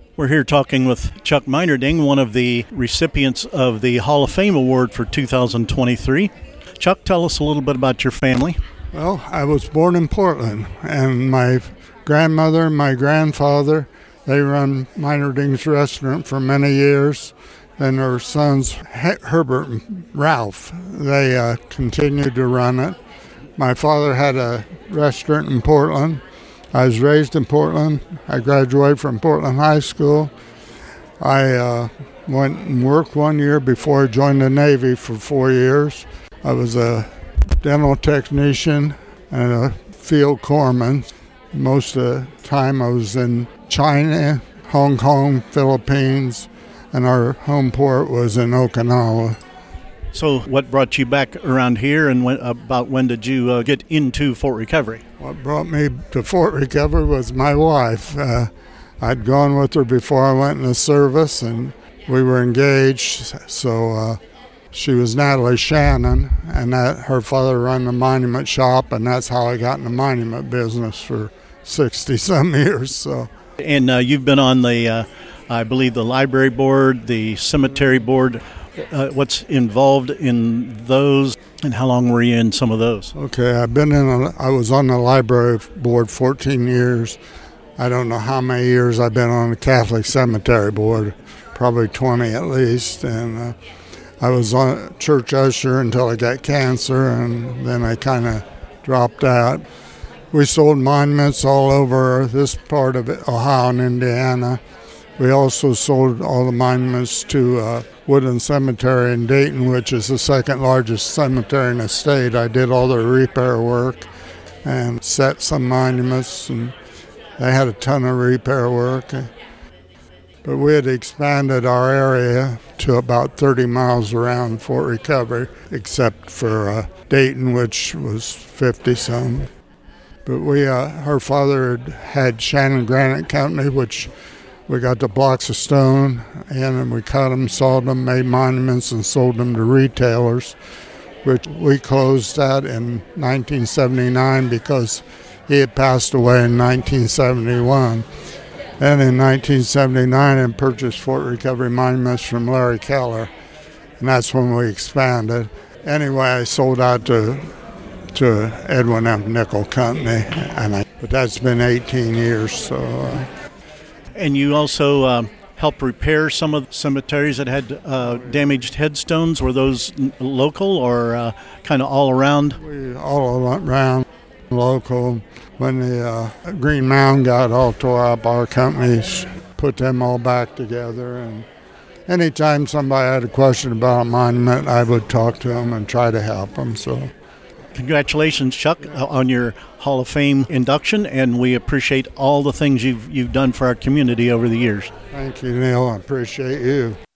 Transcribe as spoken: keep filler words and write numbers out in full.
We're here talking with Chuck Meinerding, one of the recipients of the Hall of Fame Award for two thousand twenty-three. Chuck, tell us a little bit about your family. Well, I was born in Portland, and my grandmother and my grandfather, they run Meinerding's restaurant for many years. Then their sons, Herbert and Ralph, they uh, continued to run it. My father had a restaurant in Portland. I was raised in Portland. I graduated from Portland High School. I uh, went and worked one year before I joined the Navy for four years. I was a dental technician and a field corpsman. Most of the time I was in China, Hong Kong, Philippines, and our home port was in Okinawa. So what brought you back around here, and when, about when did you uh, get into Fort Recovery? What brought me to Fort Recovery was my wife. Uh, I'd gone with her before I went in the service, and we were engaged. So uh, she was Natalie Shannon, and that her father ran the monument shop, and that's how I got in the monument business for sixty-some years. So, And uh, you've been on the, uh, I believe, the library board, the cemetery board. Uh, what's involved in those, and how long were you in some of those? Okay, I've been in. A, I was on the library board fourteen years. I don't know how many years I've been on the Catholic Cemetery Board, probably twenty at least. And uh, I was on church usher until I got cancer, and then I kind of dropped out. We sold monuments all over this part of it, Ohio and Indiana. We also sold all the monuments to uh, Woodland Cemetery in Dayton, which is the second largest cemetery in the state. I did all the repair work and set some monuments, and they had a ton of repair work. But we had expanded our area to about thirty miles around Fort Recovery, except for uh, Dayton, which was fifty-some. But we, uh, her father had, had Shannon Granite Company, which we got the blocks of stone, and we cut them, sawed them, made monuments, and sold them to retailers, which we closed that in nineteen seventy-nine because he had passed away in nineteen seventy-one. And in nineteen seventy-nine, I purchased Fort Recovery Monuments from Larry Keller, and that's when we expanded. Anyway, I sold out to to Edwin M. Nickel Company, and I, but that's been eighteen years, so... Uh, And you also uh, helped repair some of the cemeteries that had uh, damaged headstones. Were those n- local or uh, kind of all around? We all around local. When the uh, Green Mound got all tore up, our companies put them all back together. And anytime somebody had a question about a monument, I would talk to them and try to help them. So. Congratulations, Chuck, on your Hall of Fame induction, and we appreciate all the things you've you've done for our community over the years. Thank you, Neil. I appreciate you.